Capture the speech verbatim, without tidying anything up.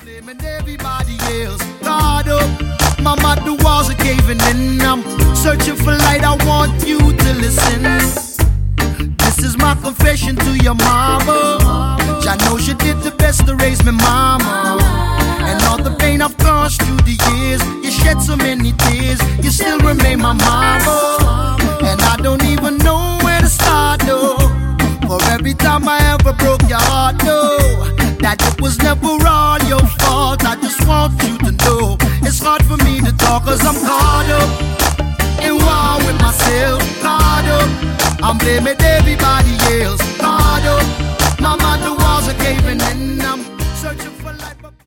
blaming everybody else. Caught up, mama, the walls are caving in. I'm searching for light, I want you to listen. This is my confession to your mama. I know she did the best to raise me, mama. And all the pain I've caused through the years, you shed so many tears, you still remain my mama. And I don't even know where to start, no. For every time I ever broke your heart, no, that it was never all your fault. I just want you to know it's hard for me to talk, cause I'm caught up in war with myself. Caught up, I'm blaming everybody else. Caught up, mama, the walls are caving in. I'm searching for life.